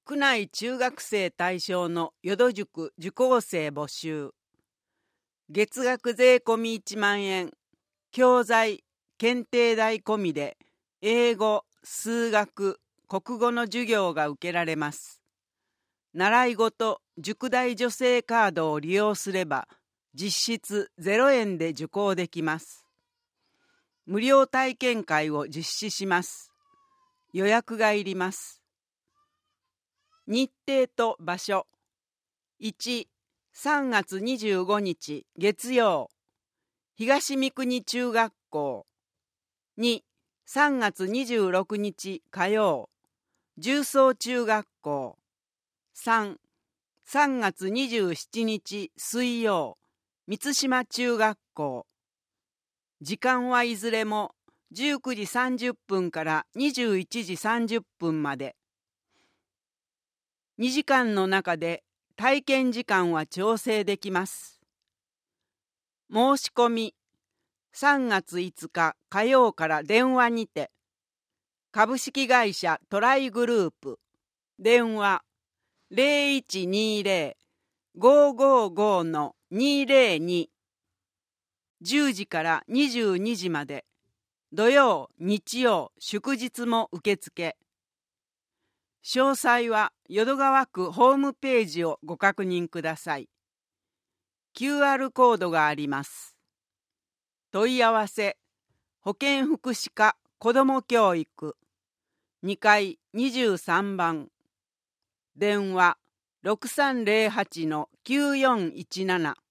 区内中学生対象の淀塾受講生募集。月額税込み1万円、教材、検定代込みで英語、数学、国語の授業が受けられます。習い事、塾代助成カードを利用すれば実質0円で受講できます。無料体験会を実施します。予約がいります。日程と場所。1、3月25日月曜、東三国中学校。2、3月26日火曜、重曹中学校。3、3月27日水曜、満島中学校。時間はいずれも19時30分から21時30分まで。2時間の中で体験時間は調整できます。申し込み、3月5日火曜から電話にて。株式会社トライグループ。電話 0120-555-202。10時から22時まで。土曜、日曜、祝日も受付。詳細は淀川区ホームページをご確認ください。QR コードがあります。問い合わせ、保健福祉課子ども教育、2階23番。電話 6308-9417。